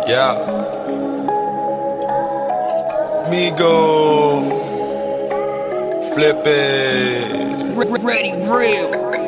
Yeah. Migo. Flip it. Ready, real.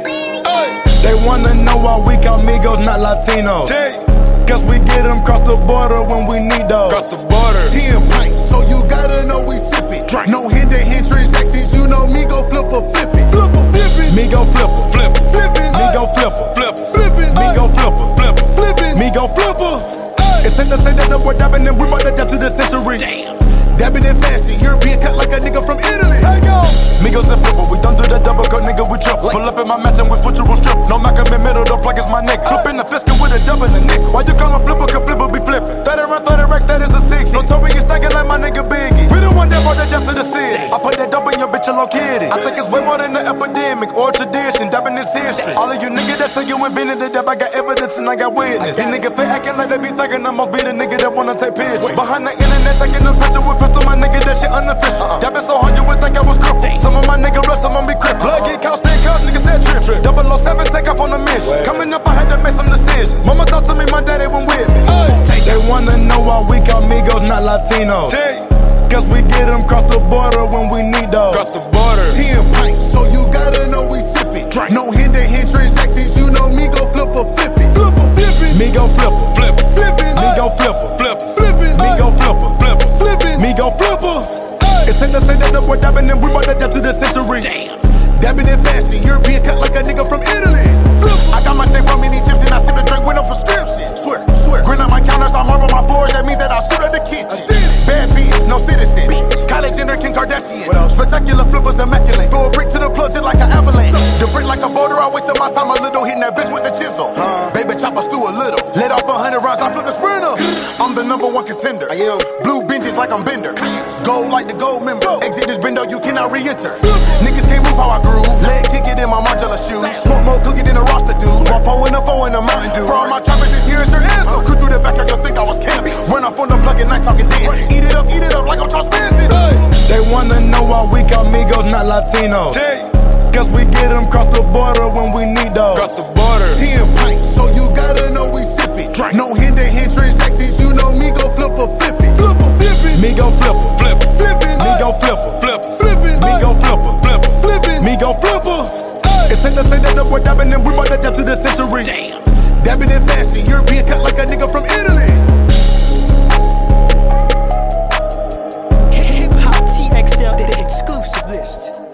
They wanna know why we call Migos not Latinos. Cause we get them cross the border when we need those. Cross the border. 10 pints, so you gotta know we sip it. Drink. No hand-to-hand transactions, you know me go flip or flip it. Flip or flip it. Migo flipper. Flip. Flippin'. Migo flipper. Flip. Flippin'. Migo flipper. Flip. Flippin'. Migo flipper. It's in the say that we're dabbing and we brought it down to the century. Damn. Dabbing in fashion, European cut like a nigga from Italy. Hey yo, Migos and flipper, we don't do the double cut, nigga, we triple. Pull up in my match and we switch a strip. No Mac in the middle, the plug is my neck. Flip in the fiscal with a double and nickel. Why you call him flipper, cause flipper be flipping. 30 round, 30 racks, that is a 6. Notorious thinking like my nigga Biggie. We the one that brought it down to the city. I put that dope in your bitch, a low kitty. I think it's way more than the epidemic or tradition. Dabbing is history. All of you niggas that say you invented the dab, I got evidence and I got witness. These niggas fake acting like they be thinking I must be the nigga that wanna take pictures. Behind the internet, taking a picture with pistol, my nigga, that shit unofficial. Dabbing so hard you would think I was crippled. Some of my niggas rest, some of me crippled. Blood get caught, saying cuz, niggas said trip. 007 take off on a mission. Coming up, I had to make some decisions. Mama talked to me, my daddy went with me. They wanna know why we call Migos not Latinos. Cause we get them cross the border when we need those. Cross the border. 10 pints, so you gotta know we sip it. Drink. No hand-to-hand transactions, you know me go flip or flip it. Flip or flip it. Migo flipper. Flip. Flippin'. Migo flipper. Flip. Flippin'. Migo flipper. Flip. Flippin'. Migo flipper. It's in the say that we're dabbing and we brought it down to the century. Damn. Dabbing in fashion, European cut like a nigga from Italy. I got my chain from many tips and I sip the drink with no prescription. Swear. Grin on my counters, I marble my floors, that means that I shoot at the kitchen. Bad bitch, no citizen. College enter Kim Kardashian. Spectacular flippers immaculate. Throw a brick to the plug just like an avalanche. The brick like a boulder, I wasted my time a little, hitting that bitch with the chisel. Baby choppers do a little. Let off 100 rounds, I flip the sprinter. I'm the #1 contender. I am. Blue benches like I'm Bender. Gold like the gold member. Exit this window, you cannot re-enter. Niggas can't move how I groove. Leg kick it in my modular shoes. Smoke more cookie than a roster dude. Wapo in the foe in the Mountain Dew. For all my choppers, this here is your anthem. Crew through the back, I could think I was camping. Run off on the plug and night talking dance. Eat it up like I'm Charles Manson. They wanna know why we call Migos not Latinos. Cause we get them cross the border when we need those. Cross the border. 10 pints, so you gotta know we sip it. Drink. No hand-to-hand transactions, you know me go flip or flip it. Flip or flip it. Migo flipper. Flip. Flippin'. Migo flipper. Flip. Flippin'. Migo flipper. Flip. Flippin'. Migo flipper. It's in the say that we're dabbing and we brought it down to the century. Damn. Dabbing in fashion, European cut like a nigga from Italy.